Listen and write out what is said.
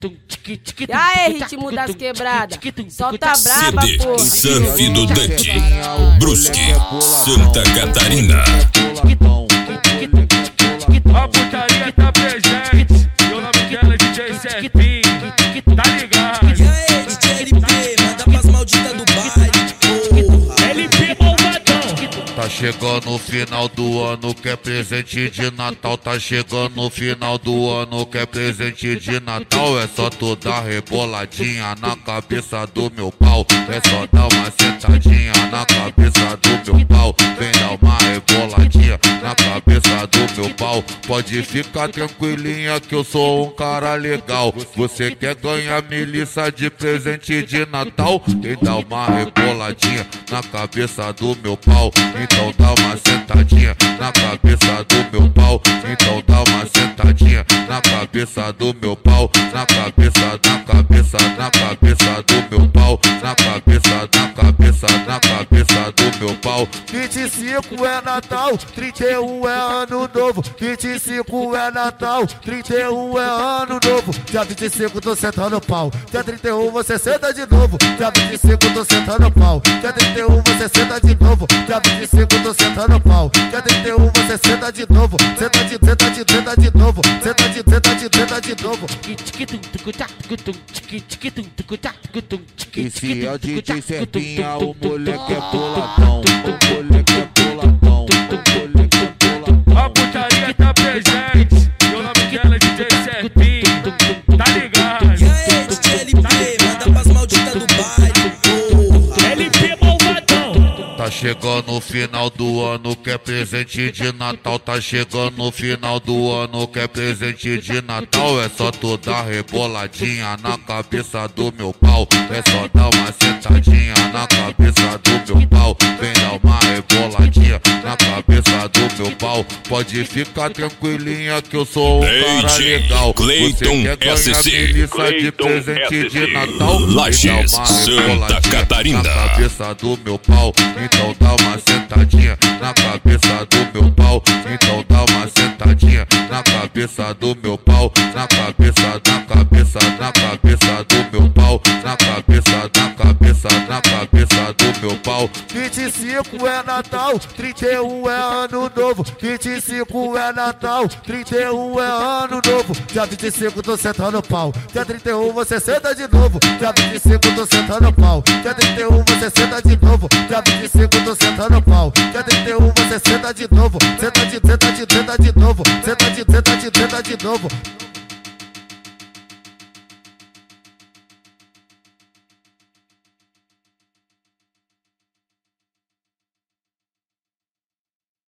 E aí, ritmo das quebradas, solta braba, porra. Surf do Dante, Brusque, Santa Catarina. A putaria tá presente, e o nome dela é DJ Serpinho, tá ligado? E aí, DJ LP, manda pras malditas do baile, porra. LP malvadão. Tá chegando o final do ano, quer presente de Natal. Tá chegando o final do ano, quer presente de Natal. É só tu dar reboladinha na cabeça do meu pau. É só dar uma sentadinha na cabeça do meu pau. Vem dar uma reboladinha na cabeça do meu pau. Pode ficar tranquilinha que eu sou um cara legal. Você quer ganhar milícia de presente de Natal? Tem dar uma reboladinha na cabeça do meu pau. Então dá uma sentadinha na cabeça do meu pau. Então dá uma sentadinha na cabeça do meu pau. Na cabeça do meu pau. Na cabeça do meu pau. 25 é Natal, 31 é ano novo. 25 é Natal, 31 é ano novo. Dia 25 tô sentando pau. Dia 31 você senta de novo. Dia 25 tô sentando pau. Dia 31 você senta de novo. Dia 25 tô sentando pau. Dia 31 você senta de novo. Senta de novo. Senta de novo. Esse é o DJ Serpinha, o moleque é boladão. O moleque é boladão. A putaria tá presente, e o nome dela é DJ Serpinho, tá ligado? E aí, DJ LP, manda pras malditas do baile, porra. LP malvadão. Tá chegando o final do ano, quer presente de Natal. Tá chegando o final do ano, quer presente de Natal. É só tu dar reboladinha na cabeça do meu pau. É só dar uma sentadinha na cabeça do meu pau. Vem dar uma reboladinha na cabeça do meu pau. Pode ficar tranquilinha que eu sou um cara legal. Cleiton Você quer ganhar SC, milícia de presente de Natal? Lages, Dá uma Santa reboladinha Catarina. na cabeça do meu pau. Então dá uma sentadinha na cabeça do meu pau. Então dá uma sentadinha na cabeça do meu pau. Na cabeça do meu pau. Na cabeça do meu pau. 25 é Natal, 31 é ano novo. 25 é Natal, 31 é ano novo. Dia 25 tô sentando pau. Dia 31 você senta de novo. Dia 25 tô sentando pau. Dia 31 você senta de novo. Dia 25 tô sentando pau. Dia 31 você senta de novo. Senta de novo. Senta de novo.